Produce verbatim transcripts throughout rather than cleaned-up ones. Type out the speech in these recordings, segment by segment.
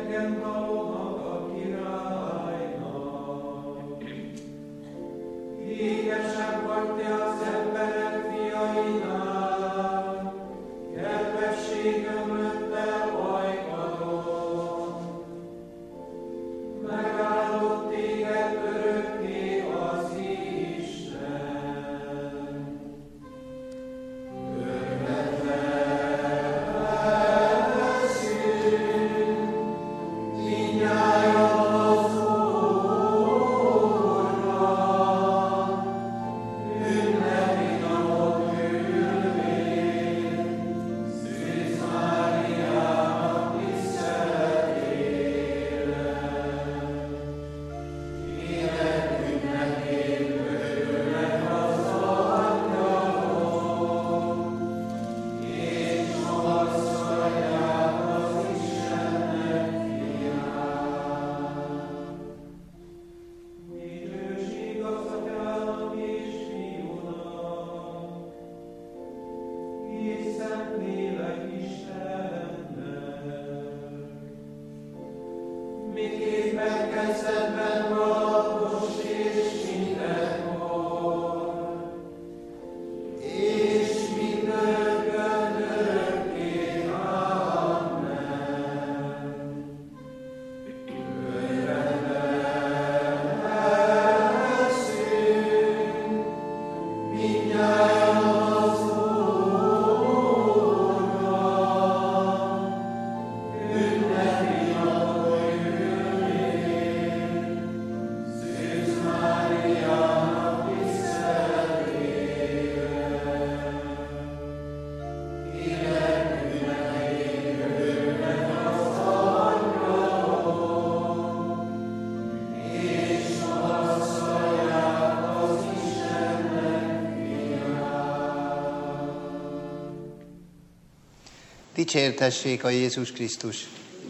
Dicsértessék a Jézus Krisztus!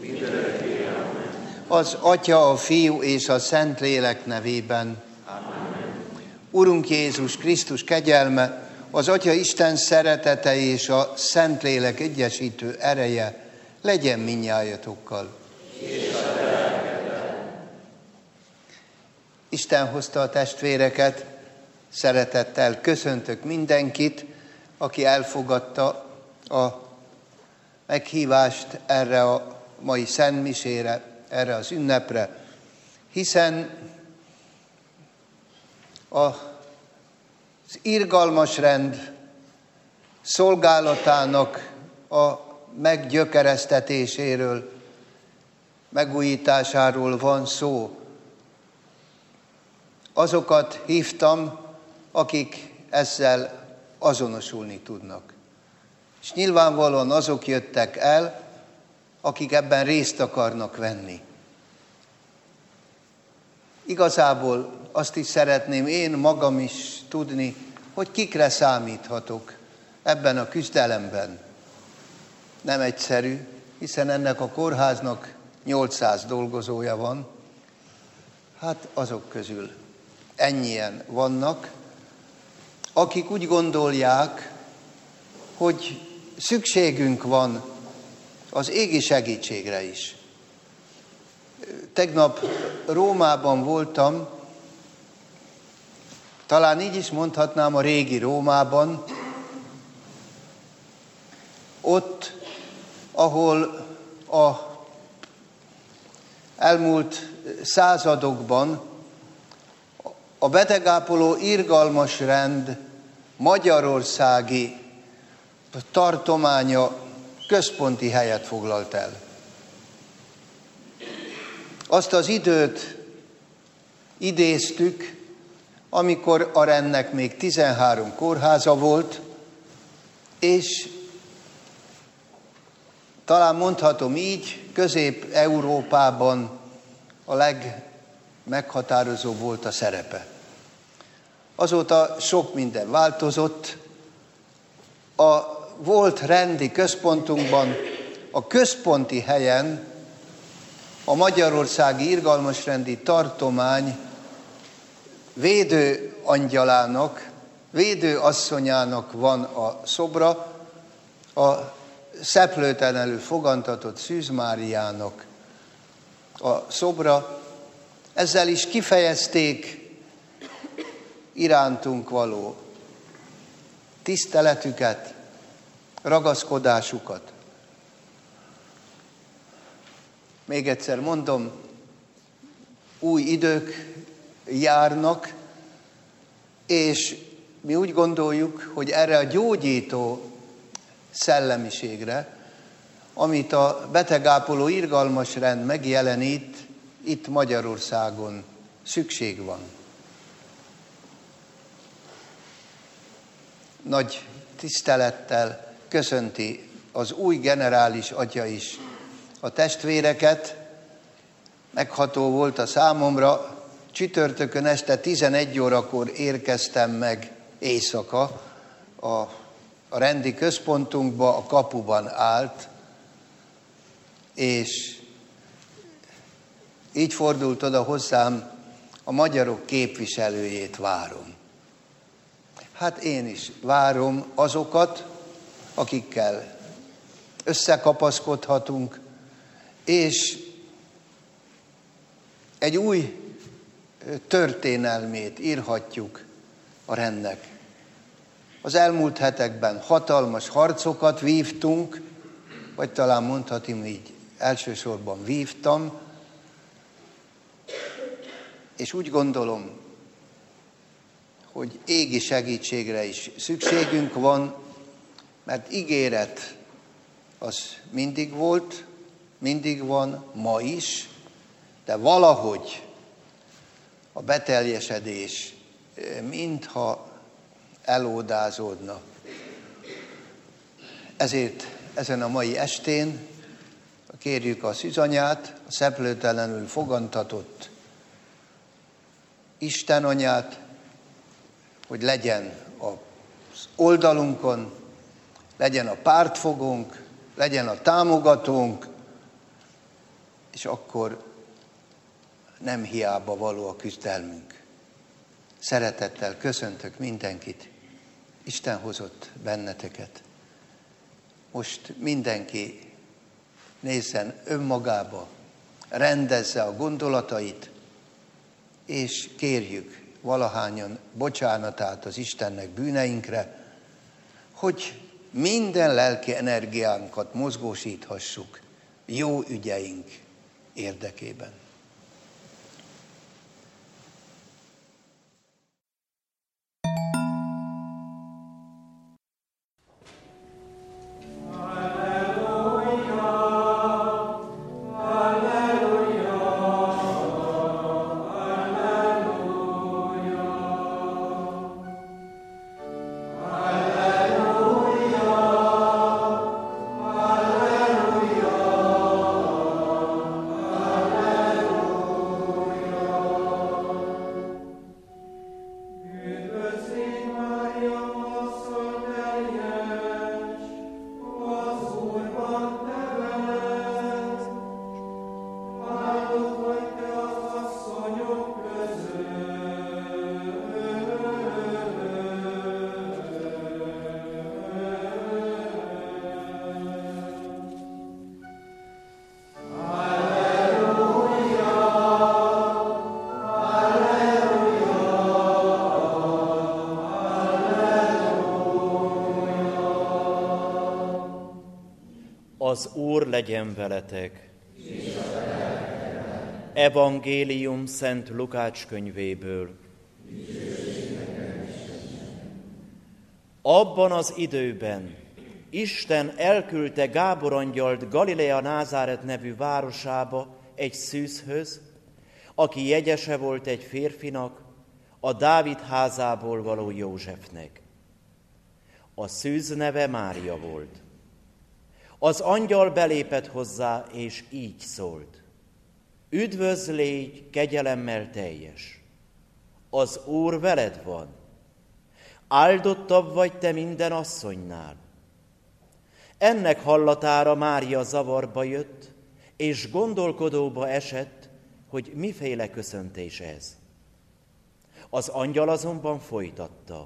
Az Atya, a Fiú és a Szentlélek nevében. Amen. Urunk Jézus Krisztus kegyelme, az Atya Isten szeretete és a Szentlélek egyesítő ereje legyen mindnyájatokkal. Isten hozta a testvéreket, szeretettel köszöntök mindenkit, aki elfogadta a meghívást erre a mai szentmisére, erre az ünnepre, hiszen az irgalmas rend szolgálatának a meggyökeresztetéséről, megújításáról van szó. Azokat hívtam, akik ezzel azonosulni tudnak. És nyilvánvalóan azok jöttek el, akik ebben részt akarnak venni. Igazából azt is szeretném én magam is tudni, hogy kikre számíthatok ebben a küzdelemben. Nem egyszerű, hiszen ennek a kórháznak nyolcszáz dolgozója van. Hát azok közül ennyien vannak, akik úgy gondolják, hogy szükségünk van az égi segítségre is. Tegnap Rómában voltam, talán így is mondhatnám, a régi Rómában, ott, ahol a elmúlt századokban a betegápoló irgalmas rend magyarországi tartománya központi helyet foglalt el. Azt az időt idéztük, amikor a rendnek még tizenhárom kórháza volt, és talán mondhatom így, Közép-Európában a legmeghatározóbb volt a szerepe. Azóta sok minden változott. A volt rendi központunkban, a központi helyen a magyarországi irgalmasrendi tartomány védő angyalának, védő asszonyának van a szobra, a szeplőtlenül fogantatott Szűz Máriának a szobra, ezzel is kifejezték irántunk való tiszteletüket, ragaszkodásukat. Még egyszer mondom, új idők járnak, és mi úgy gondoljuk, hogy erre a gyógyító szellemiségre, amit a betegápoló irgalmas rend megjelenít, itt Magyarországon szükség van. Nagy tisztelettel köszönti az új generális atya is a testvéreket. Megható volt a számomra, csütörtökön este tizenegy órakor érkeztem meg éjszaka, a, a rendi központunkba, a kapuban állt, és így fordult oda hozzám, a magyarok képviselőjét várom. Hát én is várom azokat, akikkel összekapaszkodhatunk, és egy új történelmét írhatjuk a rendnek. Az elmúlt hetekben hatalmas harcokat vívtunk, vagy talán mondhatom így, elsősorban vívtam, és úgy gondolom, hogy égi segítségre is szükségünk van, mert ígéret az mindig volt, mindig van, ma is, de valahogy a beteljesedés mintha elódázódna. Ezért ezen a mai estén kérjük a szűzanyát, a szeplőtelenül fogantatott Isten anyát, hogy legyen az oldalunkon, legyen a pártfogónk, legyen a támogatónk, és akkor nem hiába való a küzdelmünk. Szeretettel köszöntök mindenkit, Isten hozott benneteket. Most mindenki nézzen önmagába, rendezze a gondolatait, és kérjük valahányan bocsánatát az Istennek bűneinkre, hogy minden lelki energiánkat mozgósíthassuk jó ügyeink érdekében. Az Úr legyen veletek. Evangélium Szent Lukács könyvéből. Abban az időben Isten elküldte Gábor angyalt Galilea Názáret nevű városába egy szűzhöz, aki jegyese volt egy férfinak, a Dávid házából való Józsefnek. A szűz neve Mária volt. Az angyal belépett hozzá, és így szólt: Üdvözl légy, kegyelemmel teljes! Az Úr veled van! Áldottabb vagy te minden asszonynál! Ennek hallatára Mária zavarba jött, és gondolkodóba esett, hogy miféle köszöntés ez. Az angyal azonban folytatta: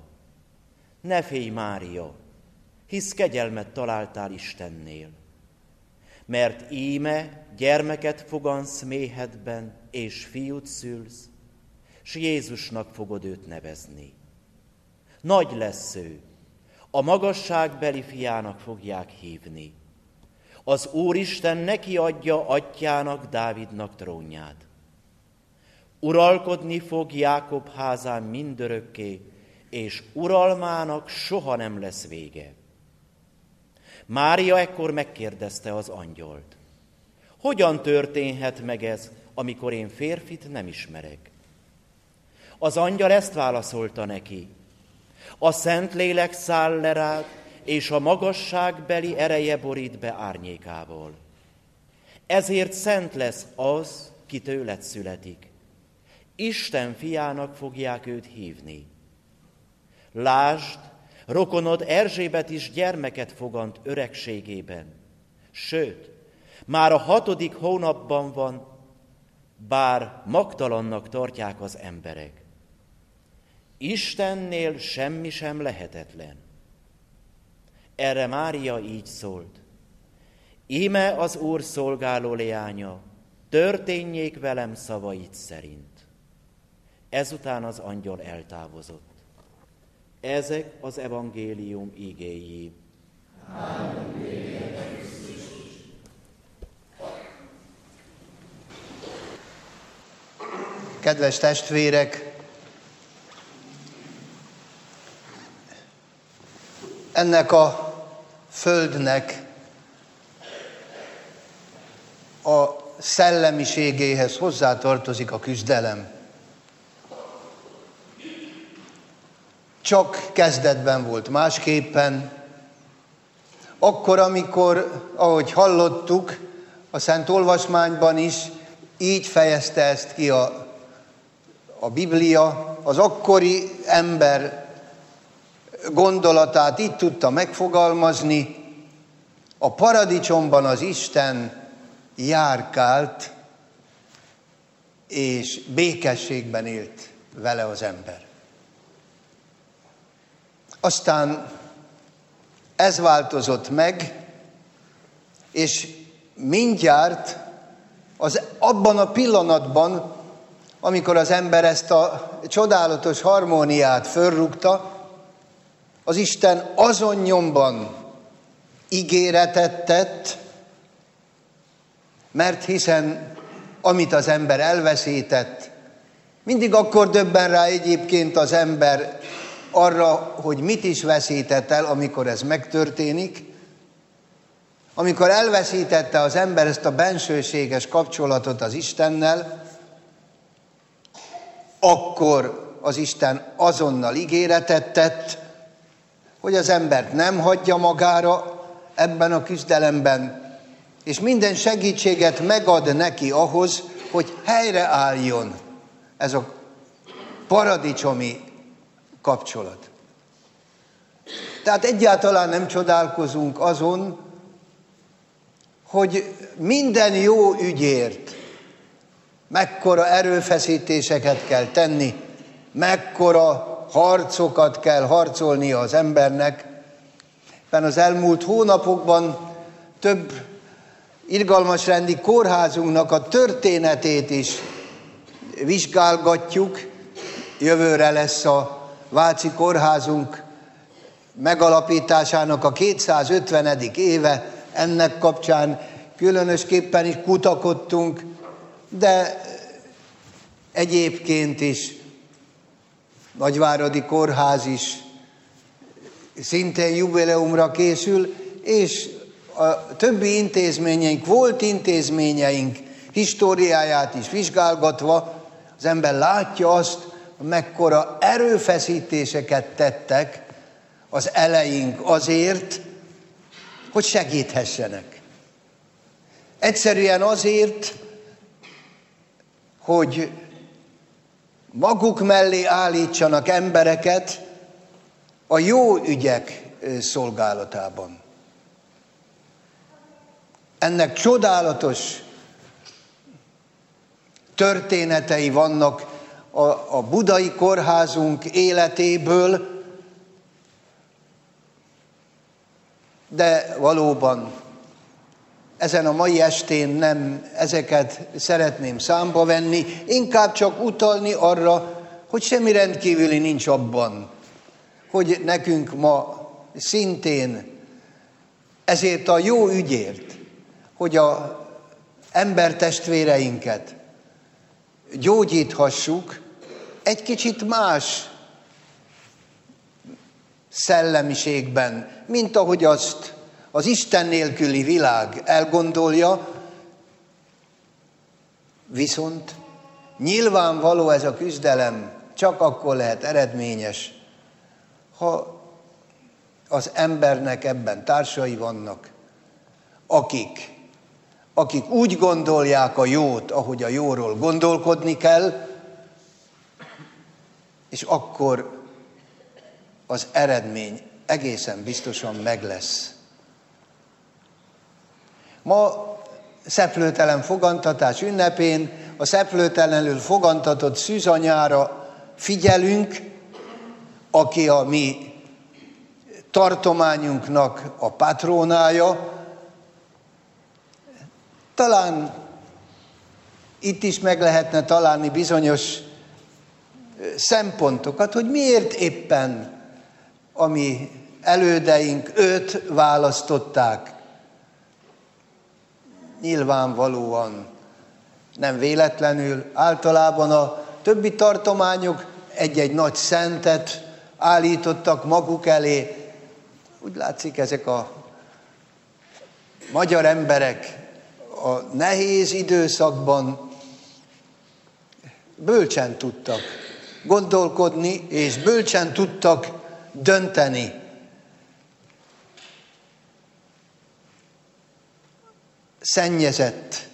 Ne félj, Mária, hisz kegyelmet találtál Istennél. Mert íme gyermeket fogansz méhedben, és fiút szülsz, s Jézusnak fogod őt nevezni. Nagy lesz ő, a magasságbeli fiának fogják hívni. Az Úristen neki adja atyjának, Dávidnak trónját. Uralkodni fog Jákob házán mindörökké, és uralmának soha nem lesz vége. Mária ekkor megkérdezte az angyolt: hogyan történhet meg ez, amikor én férfit nem ismerek? Az angyal ezt válaszolta neki: a Szentlélek száll le rád, és a magasságbeli ereje borít be árnyékával. Ezért szent lesz az, ki tőled születik. Isten fiának fogják őt hívni. Lásd, rokonod Erzsébet is gyermeket fogant öregségében. Sőt, már a hatodik hónapban van, bár magtalannak tartják az emberek. Istennél semmi sem lehetetlen. Erre Mária így szólt: íme az Úr szolgáló leánya, történjék velem szavait szerint. Ezután az angyal eltávozott. Ezek az evangélium igéi. Kedves testvérek, ennek a földnek a szellemiségéhez hozzátartozik a küzdelem. Csak kezdetben volt másképpen. Akkor, amikor, ahogy hallottuk, a Szent Olvasmányban is így fejezte ezt ki a, a Biblia, az akkori ember gondolatát így tudta megfogalmazni: a paradicsomban az Isten járkált, és békességben élt vele az ember. Aztán ez változott meg, és mindjárt az, abban a pillanatban, amikor az ember ezt a csodálatos harmóniát fölrúgta, az Isten azon nyomban ígéretet tett, mert hiszen amit az ember elveszített, mindig akkor döbben rá egyébként az ember arra, hogy mit is veszített el, amikor ez megtörténik. Amikor elveszítette az ember ezt a bensőséges kapcsolatot az Istennel, akkor az Isten azonnal ígéretet tett, hogy az embert nem hagyja magára ebben a küzdelemben, és minden segítséget megad neki ahhoz, hogy helyreálljon ez a paradicsomi kapcsolat. Tehát egyáltalán nem csodálkozunk azon, hogy minden jó ügyért mekkora erőfeszítéseket kell tenni, mekkora harcokat kell harcolnia az embernek. Ebben az elmúlt hónapokban több irgalmasrendi kórházunknak a történetét is vizsgálgatjuk. Jövőre lesz a Váci kórházunk megalapításának a kétszázötvenedik éve, ennek kapcsán különösképpen is kutakodtunk, de egyébként is Nagyváradi Kórház is szintén jubileumra készül, és a többi intézményeink, volt intézményeink históriáját is vizsgálgatva, az ember látja azt, mekkora erőfeszítéseket tettek az eleink azért, hogy segíthessenek. Egyszerűen azért, hogy maguk mellé állítsanak embereket a jó ügyek szolgálatában. Ennek csodálatos történetei vannak a, a budai kórházunk életéből, de valóban ezen a mai estén nem ezeket szeretném számba venni, inkább csak utalni arra, hogy semmi rendkívüli nincs abban, hogy nekünk ma szintén ezért a jó ügyért, hogy a embertestvéreinket gyógyíthassuk, egy kicsit más szellemiségben, mint ahogy azt az Isten nélküli világ elgondolja, viszont nyilvánvaló ez a küzdelem csak akkor lehet eredményes, ha az embernek ebben társai vannak, akik, akik úgy gondolják a jót, ahogy a jóról gondolkodni kell, és akkor az eredmény egészen biztosan meg lesz. Ma szeplőtelen fogantatás ünnepén a szeplőtelenül fogantatott szűzanyára figyelünk, aki a mi tartományunknak a patrónája. Talán itt is meg lehetne találni bizonyos szempontokat, hogy miért éppen a mi elődeink őt választották. Nyilvánvalóan nem véletlenül, általában a többi tartományok egy-egy nagy szentet állítottak maguk elé. Úgy látszik, ezek a magyar emberek a nehéz időszakban bölcsen tudtak gondolkodni, és bölcsen tudtak dönteni. Szennyezett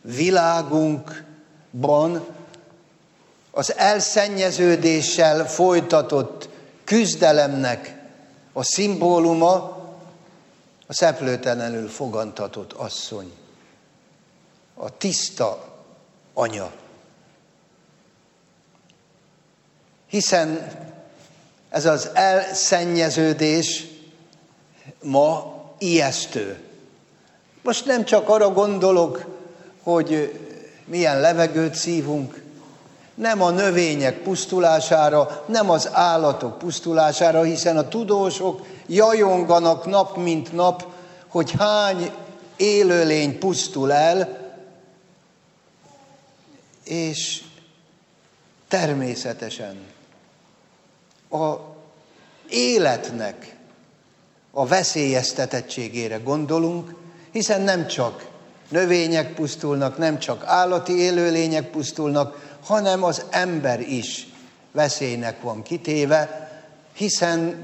világunkban az elszennyeződéssel folytatott küzdelemnek a szimbóluma a szeplőtelenül fogantatott asszony, a tiszta anya. Hiszen ez az elszennyeződés ma ijesztő. Most nem csak arra gondolok, hogy milyen levegőt szívunk, nem a növények pusztulására, nem az állatok pusztulására, hiszen a tudósok jajonganak nap mint nap, hogy hány élőlény pusztul el, és természetesen a életnek a veszélyeztetettségére gondolunk, hiszen nem csak növények pusztulnak, nem csak állati élőlények pusztulnak, hanem az ember is veszélynek van kitéve, hiszen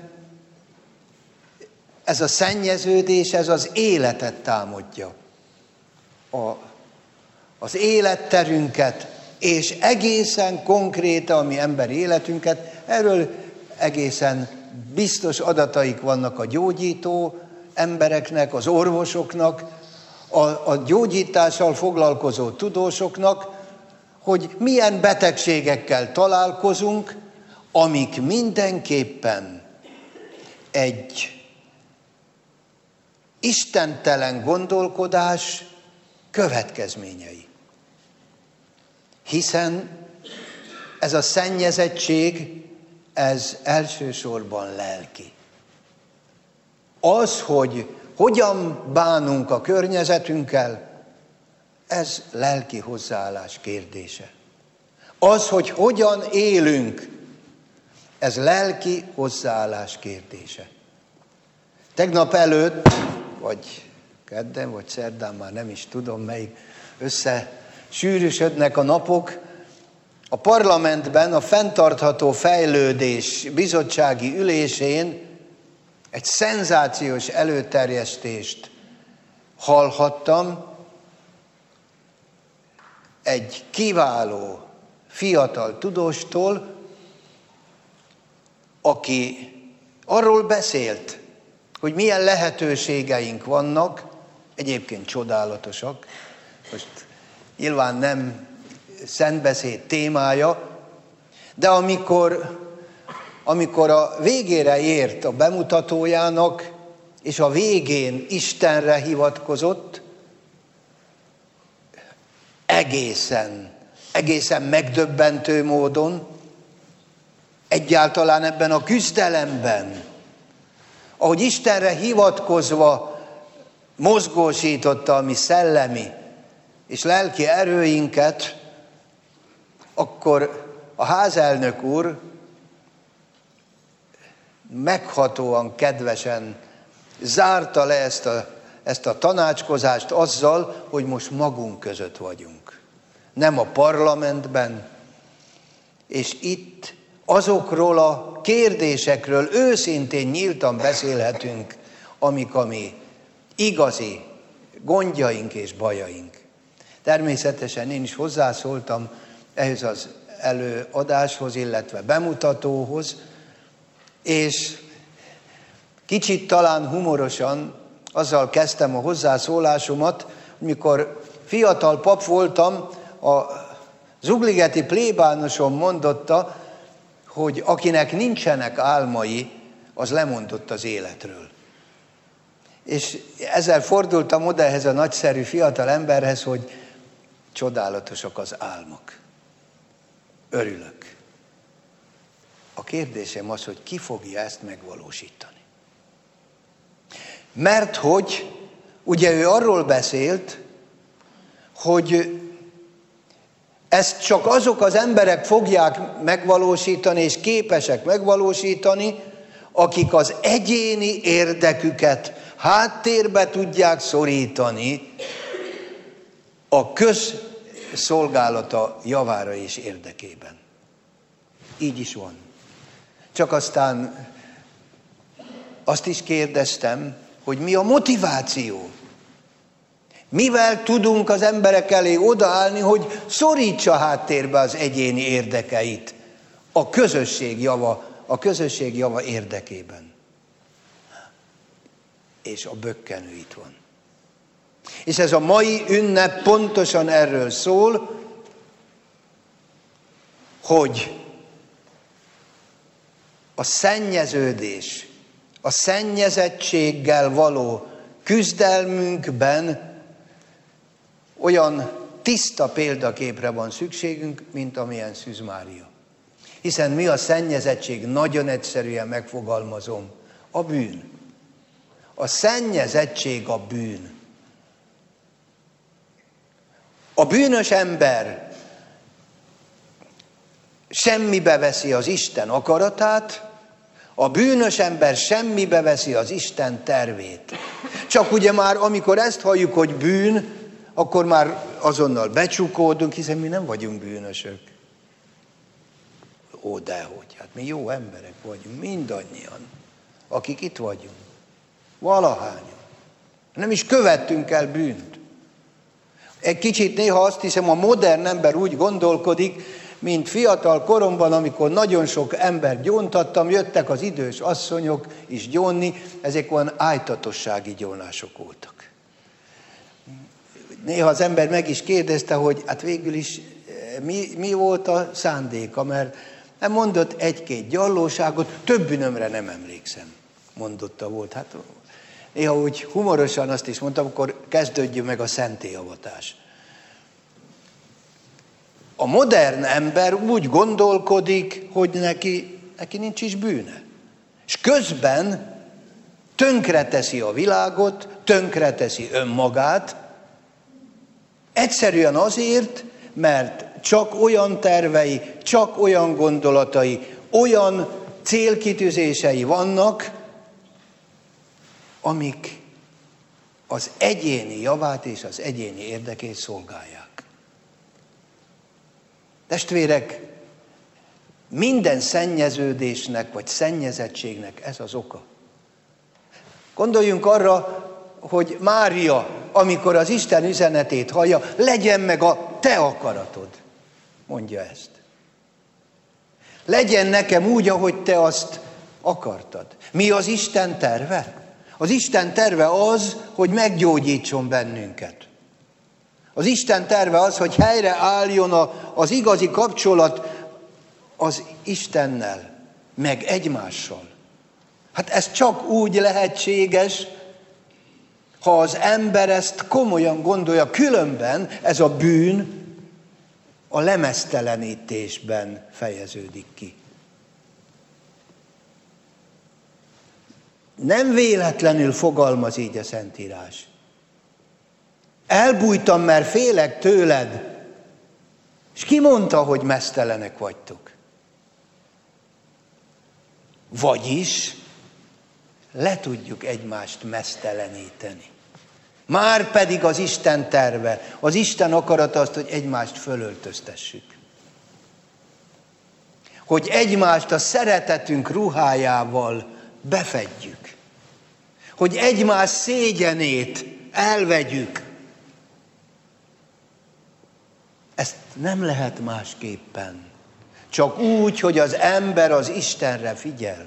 ez a szennyeződés, ez az életet támadja. A, az életterünket, és egészen konkrétan a mi emberi életünket, erről egészen biztos adataik vannak a gyógyító embereknek, az orvosoknak, a, a gyógyítással foglalkozó tudósoknak, hogy milyen betegségekkel találkozunk, amik mindenképpen egy istentelen gondolkodás következményei. Hiszen ez a szennyezettség, ez elsősorban lelki. Az, hogy hogyan bánunk a környezetünkkel, ez lelki hozzáállás kérdése. Az, hogy hogyan élünk, ez lelki hozzáállás kérdése. Tegnap előtt, vagy kedden, vagy szerdán, már nem is tudom, melyik, összesűrűsödnek a napok, a parlamentben a fenntartható fejlődés bizottsági ülésén egy szenzációs előterjesztést hallhattam, egy kiváló fiatal tudóstól, aki arról beszélt, hogy milyen lehetőségeink vannak, egyébként csodálatosak, most nyilván nem szentbeszéd témája, de amikor, amikor a végére ért a bemutatójának, és a végén Istenre hivatkozott, egészen, egészen megdöbbentő módon, egyáltalán ebben a küzdelemben, ahogy Istenre hivatkozva mozgósította a mi szellemi és lelki erőinket, akkor a házelnök úr meghatóan, kedvesen zárta le ezt a, ezt a tanácskozást azzal, hogy most magunk között vagyunk. Nem a parlamentben, és itt azokról a kérdésekről őszintén nyíltan beszélhetünk, amik a mi igazi gondjaink és bajaink. Természetesen én is hozzászóltam ehhez az előadáshoz, illetve bemutatóhoz, és kicsit talán humorosan azzal kezdtem a hozzászólásomat, mikor fiatal pap voltam, a zugligeti plébánosom mondotta, hogy akinek nincsenek álmai, az lemondott az életről. És ezzel fordultam oda ehhez a nagyszerű fiatal emberhez, hogy csodálatosak az álmok. Örülök. A kérdésem az, hogy ki fogja ezt megvalósítani. Mert hogy, ugye ő arról beszélt, hogy ezt csak azok az emberek fogják megvalósítani, és képesek megvalósítani, akik az egyéni érdeküket háttérbe tudják szorítani a közszolgálata javára és érdekében. Így is van. Csak aztán azt is kérdeztem, hogy mi a motiváció. Mivel tudunk az emberek elé odaállni, hogy szorítsa háttérbe az egyéni érdekeit a közösség java, a közösség java érdekében. És a bökkenő itt van. És ez a mai ünnep pontosan erről szól, hogy a szennyeződés, a szennyezettséggel való küzdelmünkben olyan tiszta példaképre van szükségünk, mint amilyen Szűz Mária. Hiszen mi a szennyezettség? Nagyon egyszerűen megfogalmazom. A bűn. A szennyezettség a bűn. A bűnös ember semmibe veszi az Isten akaratát, a bűnös ember semmibe veszi az Isten tervét. Csak ugye már, amikor ezt halljuk, hogy bűn, akkor már azonnal becsukódunk, hiszen mi nem vagyunk bűnösök. Ó, dehogy, hát mi jó emberek vagyunk, mindannyian, akik itt vagyunk. Valahányan. Nem is követtünk el bűnt. Egy kicsit néha azt hiszem, a modern ember úgy gondolkodik, mint fiatal koromban, amikor nagyon sok embert gyóntattam, jöttek az idős asszonyok is gyónni, ezek olyan ájtatossági gyónások voltak. Néha az ember meg is kérdezte, hogy hát végül is mi, mi volt a szándéka, mert nem mondott egy-két gyallóságot, több bűnömre nem emlékszem, mondotta volt. Hát néha úgy humorosan azt is mondtam, akkor kezdődjön meg a szentélyavatás. A modern ember úgy gondolkodik, hogy neki, neki nincs is bűne. És közben tönkreteszi a világot, tönkreteszi önmagát, egyszerűen azért, mert csak olyan tervei, csak olyan gondolatai, olyan célkitűzései vannak, amik az egyéni javát és az egyéni érdekét szolgálják. Testvérek, minden szennyeződésnek vagy szennyezettségnek ez az oka. Gondoljunk arra, hogy Mária, amikor az Isten üzenetét hallja, legyen meg a te akaratod, mondja ezt. Legyen nekem úgy, ahogy te azt akartad. Mi az Isten terve? Az Isten terve az, hogy meggyógyítson bennünket. Az Isten terve az, hogy helyreálljon az igazi kapcsolat az Istennel, meg egymással. Hát ez csak úgy lehetséges, ha az ember ezt komolyan gondolja, különben ez a bűn, a lemeztelenítésben fejeződik ki. Nem véletlenül fogalmaz így a Szentírás. Elbújtam, mert félek tőled, és ki mondta, hogy meztelenek vagytok? Vagyis le tudjuk egymást mezteleníteni. Már pedig az Isten terve, az Isten akarata azt, hogy egymást fölöltöztessük. Hogy egymást a szeretetünk ruhájával befedjük. Hogy egymás szégyenét elvegyük. Ezt nem lehet másképpen. Csak úgy, hogy az ember az Istenre figyel.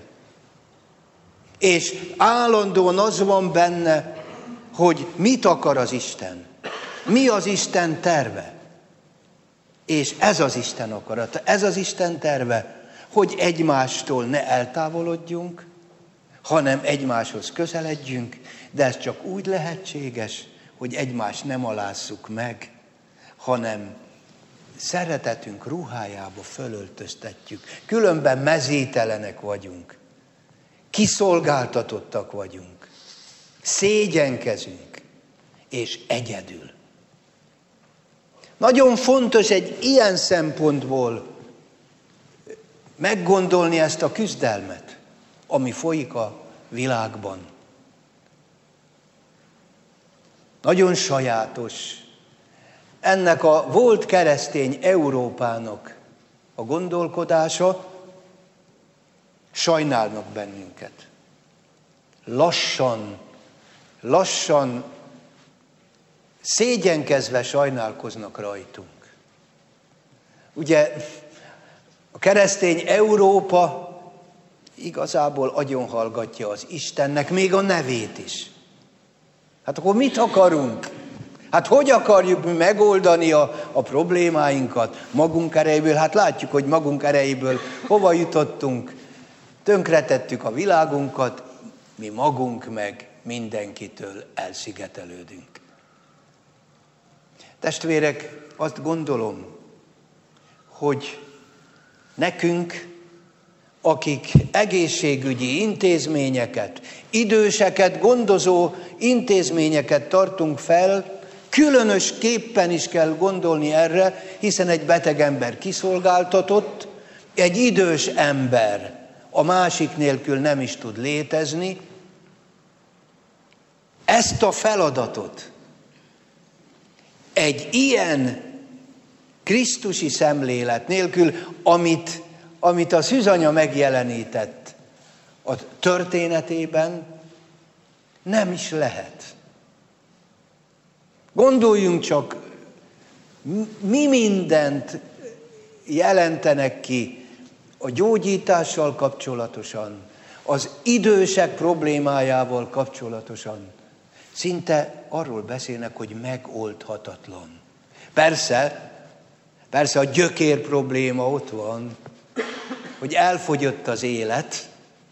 És állandóan az van benne, hogy mit akar az Isten. Mi az Isten terve. És ez az Isten akarata, ez az Isten terve, hogy egymástól ne eltávolodjunk, hanem egymáshoz közeledjünk, de ez csak úgy lehetséges, hogy egymást nem alásszuk meg, hanem szeretetünk ruhájába fölöltöztetjük. Különben mezítelenek vagyunk, kiszolgáltatottak vagyunk, szégyenkezünk, és egyedül. Nagyon fontos egy ilyen szempontból meggondolni ezt a küzdelmet, ami folyik a világban. Nagyon sajátos ennek a volt keresztény Európának a gondolkodása, sajnálnak bennünket. Lassan, lassan, szégyenkezve sajnálkoznak rajtunk. Ugye a keresztény Európa igazából agyonhallgatja az Istennek még a nevét is. Hát akkor mit akarunk? Hát hogy akarjuk mi megoldani a, a problémáinkat magunk erejéből? Hát látjuk, hogy magunk erejéből hova jutottunk. Tönkretettük a világunkat, mi magunk meg mindenkitől elszigetelődünk. Testvérek, azt gondolom, hogy nekünk, akik egészségügyi intézményeket, időseket gondozó intézményeket tartunk fel, különösképpen is kell gondolni erre, hiszen egy beteg ember kiszolgáltatott, egy idős ember a másik nélkül nem is tud létezni. Ezt a feladatot egy ilyen krisztusi szemlélet nélkül, amit, amit a szűzanya megjelenített a történetében, nem is lehet. Gondoljunk csak, mi mindent jelentenek ki a gyógyítással kapcsolatosan, az idősek problémájával kapcsolatosan. Szinte arról beszélnek, hogy megoldhatatlan. Persze, persze a gyökér probléma ott van, hogy elfogyott az élet,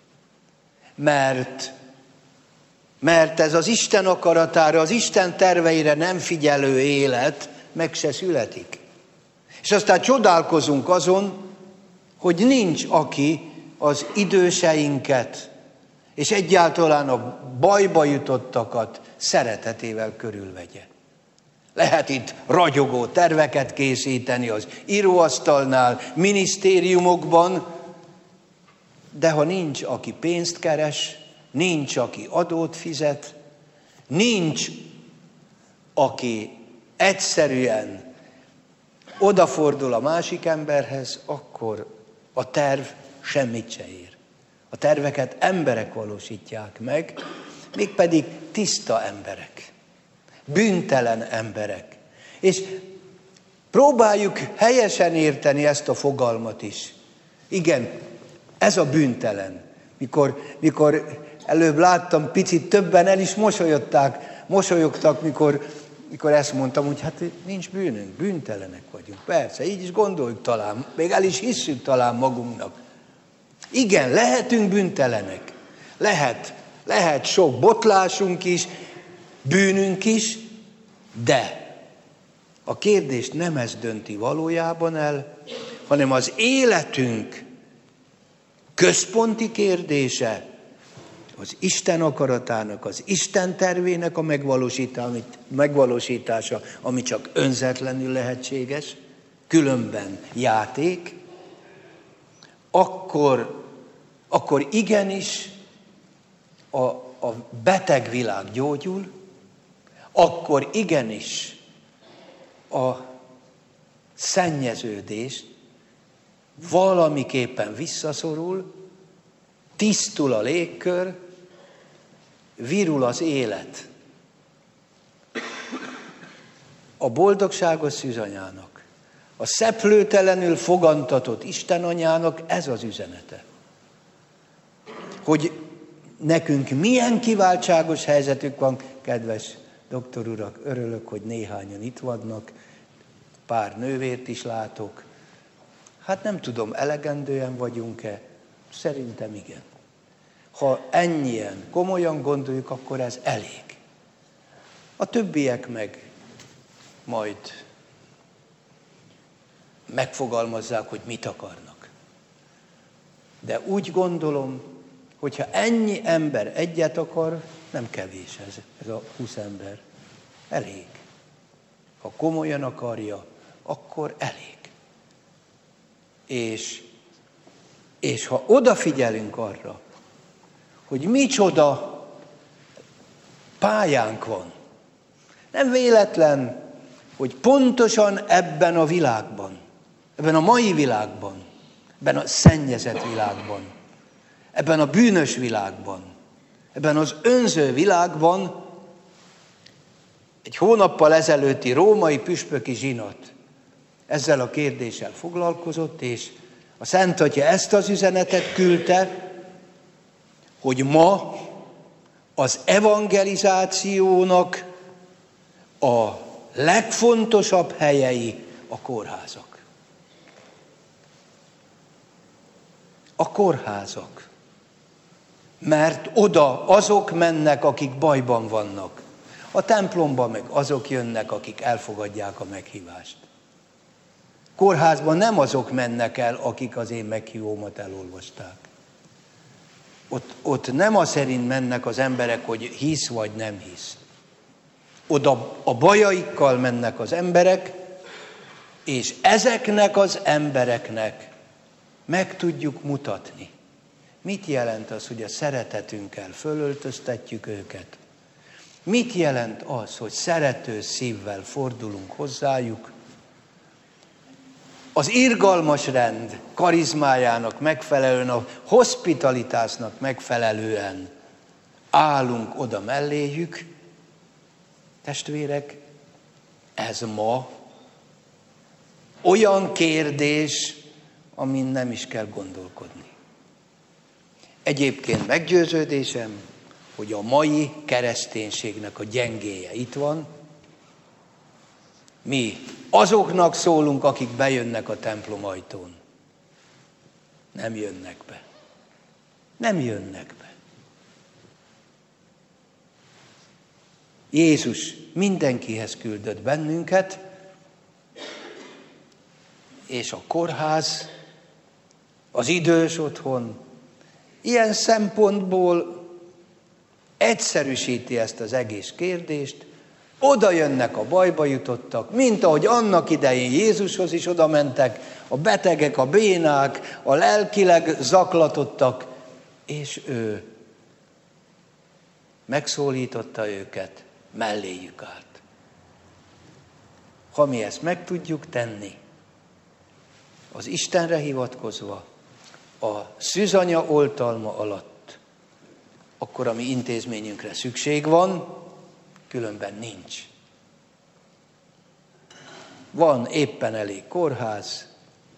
mert, mert ez az Isten akaratára, az Isten terveire nem figyelő élet meg se születik. És aztán csodálkozunk azon, hogy nincs, aki az időseinket és egyáltalán a bajba jutottakat szeretetével körülvegye. Lehet itt ragyogó terveket készíteni az íróasztalnál, minisztériumokban, de ha nincs, aki pénzt keres, nincs, aki adót fizet, nincs, aki egyszerűen odafordul a másik emberhez, akkor a terv semmit se ér. A terveket emberek valósítják meg, mégpedig tiszta emberek, bűntelen emberek. És próbáljuk helyesen érteni ezt a fogalmat is. Igen, ez a bűntelen. Mikor, mikor előbb láttam, picit többen el is mosolyogták, mosolyogtak, mikor, mikor ezt mondtam, hogy hát nincs bűnünk, bűntelenek vagyunk. Persze, így is gondoljuk talán, még el is hisszük talán magunknak. Igen, lehetünk bűntelenek. Lehet, lehet sok botlásunk is, bűnünk is, de A kérdést nem ez dönti valójában el, hanem az életünk központi kérdése, az Isten akaratának, az Isten tervének a megvalósítása, ami csak önzetlenül lehetséges, különben játék, akkor, akkor igenis a, a beteg világ gyógyul, akkor igenis a szennyeződés valamiképpen visszaszorul, tisztul a légkör, virul az élet. A boldogságos szűzanyának, a szeplőtelenül fogantatott Isten anyának ez az üzenete. Hogy nekünk milyen kiváltságos helyzetük van, kedves doktor urak, örülök, hogy néhányan itt vannak, pár nővért is látok. Hát nem tudom, elegendően vagyunk-e? Szerintem igen. Ha ennyien komolyan gondoljuk, akkor ez elég. A többiek meg majd megfogalmazzák, hogy mit akarnak. De úgy gondolom, hogyha ennyi ember egyet akar, nem kevés ez, ez a húsz ember. Elég. Ha komolyan akarja, akkor elég. És, és ha odafigyelünk arra, hogy micsoda pályánk van, nem véletlen, hogy pontosan ebben a világban, ebben a mai világban, ebben a szennyezett világban, ebben a bűnös világban, ebben az önző világban egy hónappal ezelőtti római püspöki zsinat ezzel a kérdéssel foglalkozott, és a Szent Atya ezt az üzenetet küldte, hogy ma az evangelizációnak a legfontosabb helyei a kórházak. A kórházak. Mert oda azok mennek, akik bajban vannak. A templomba meg azok jönnek, akik elfogadják a meghívást. Kórházban nem azok mennek el, akik az én meghívómat elolvasták. Ott, ott nem az szerint mennek az emberek, hogy hisz vagy nem hisz. Oda a bajaikkal mennek az emberek, és ezeknek az embereknek meg tudjuk mutatni. Mit jelent az, hogy a szeretetünkkel fölöltöztetjük őket? Mit jelent az, hogy szerető szívvel fordulunk hozzájuk? Az irgalmas rend karizmájának megfelelően, a hospitalitásnak megfelelően állunk oda melléjük. Testvérek, ez ma olyan kérdés, amin nem is kell gondolkodni. Egyébként meggyőződésem, hogy a mai kereszténységnek a gyengéje itt van. Mi azoknak szólunk, akik bejönnek a templom ajtón. Nem jönnek be. Nem jönnek be. Jézus mindenkihez küldött bennünket, és a kórház, az idős otthon ilyen szempontból egyszerűsíti ezt az egész kérdést, oda jönnek a bajba jutottak, mint ahogy annak idején Jézushoz is oda mentek, a betegek, a bénák, a lelkileg zaklatottak, és ő megszólította őket, melléjük állt. Ha mi ezt meg tudjuk tenni, az Istenre hivatkozva, a szűzanya oltalma alatt, akkor a mi intézményünkre szükség van, különben nincs. Van éppen elég kórház,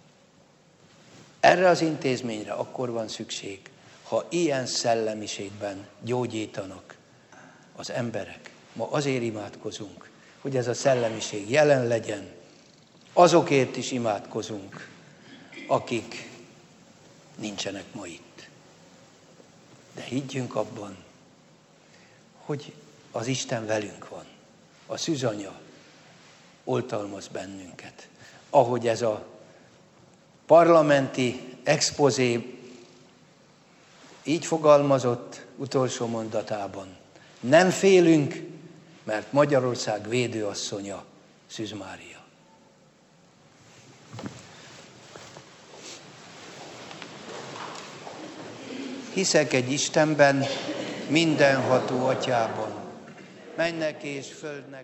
erre az intézményre akkor van szükség, ha ilyen szellemiségben gyógyítanak az emberek. Ma azért imádkozunk, hogy ez a szellemiség jelen legyen. Azokért is imádkozunk, akik nincsenek ma itt. De higgyünk abban, hogy az Isten velünk van. A szűzanya oltalmaz bennünket. Ahogy ez a parlamenti expozé így fogalmazott utolsó mondatában. Nem félünk, mert Magyarország védőasszonya Szűz Mária. Hiszek egy Istenben, mindenható Atyában, mennek és földnek.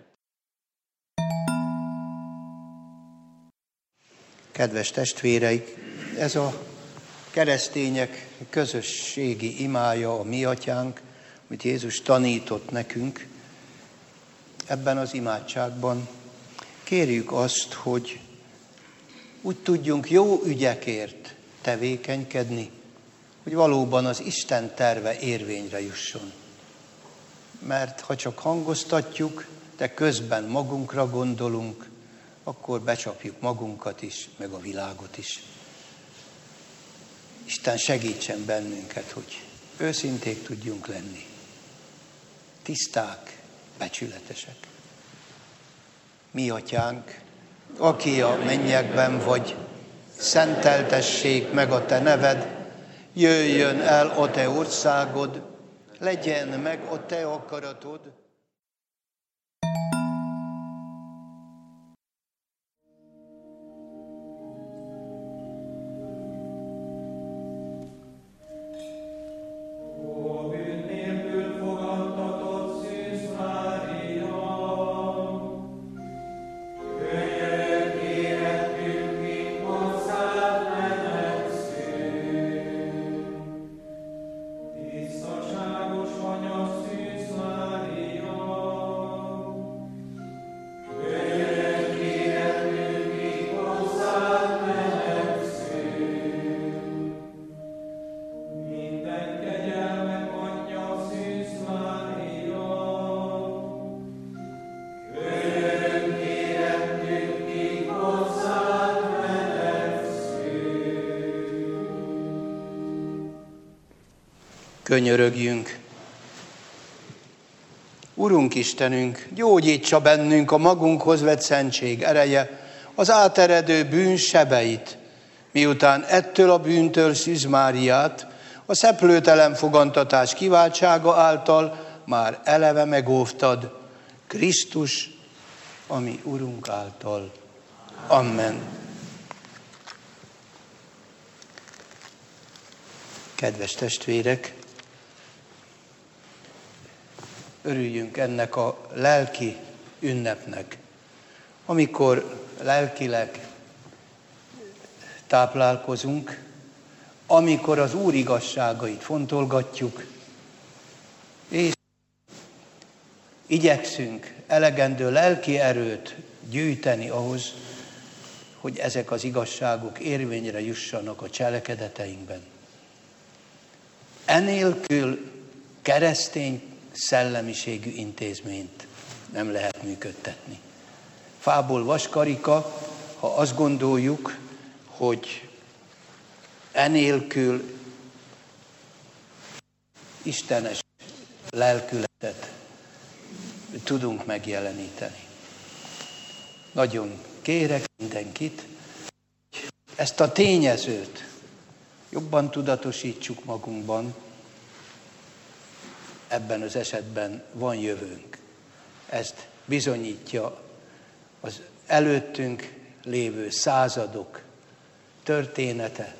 Kedves testvéreik, ez a keresztények közösségi imája, a mi atyánk, amit Jézus tanított nekünk. Ebben az imádságban kérjük azt, hogy úgy tudjunk jó ügyekért tevékenykedni, hogy valóban az Isten terve érvényre jusson. Mert ha csak hangoztatjuk, de közben magunkra gondolunk, akkor becsapjuk magunkat is, meg a világot is. Isten segítsen bennünket, hogy őszinték tudjunk lenni. Tiszták, becsületesek. Mi atyánk, aki a mennyekben vagy, szenteltessék meg a te neved, jöjjön el a te országod, legyen meg a te akaratod. Könyörögjünk. Urunk Istenünk, gyógyítsa bennünk a magunkhoz vett szentség ereje, az áteredő bűn sebeit, miután ettől a bűntől Szűz Máriát a szeplőtelen fogantatás kiváltsága által már eleve megóvtad, Krisztus, ami Urunk által. Amen. Kedves testvérek, örüljünk ennek a lelki ünnepnek, amikor lelkileg táplálkozunk, amikor az Úr igazságait fontolgatjuk, és igyekszünk elegendő lelki erőt gyűjteni ahhoz, hogy ezek az igazságok érvényre jussanak a cselekedeteinkben. Enélkül keresztény szellemiségű intézményt nem lehet működtetni. Fából vaskarika, ha azt gondoljuk, hogy enélkül istenes lelkületet tudunk megjeleníteni. Nagyon kérek mindenkit, hogy ezt a tényezőt jobban tudatosítsuk magunkban. Ebben az esetben van jövőnk. Ezt bizonyítja az előttünk lévő századok története.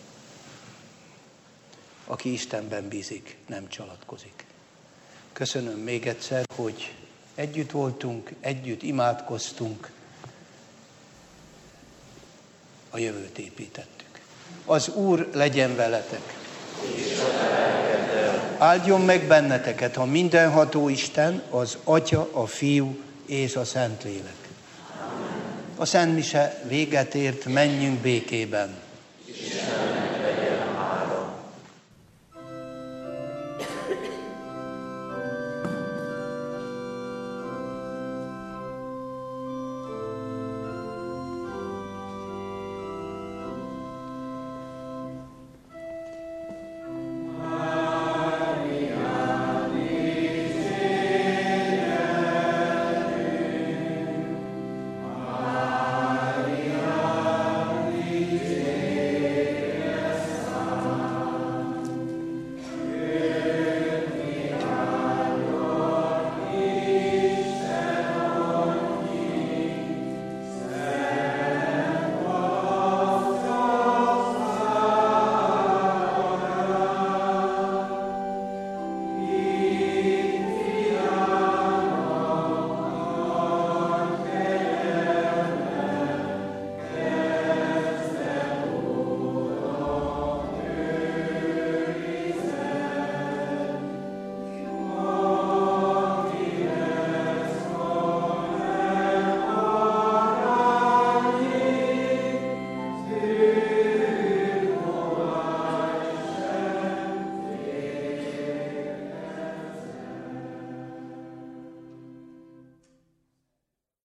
Aki Istenben bízik, nem csalatkozik. Köszönöm még egyszer, hogy együtt voltunk, együtt imádkoztunk, a jövőt építettük. Az Úr legyen veletek. Áldjon meg benneteket a mindenható Isten, az Atya, a Fiú és a Szentlélek. A Szent Mise véget ért, menjünk békében.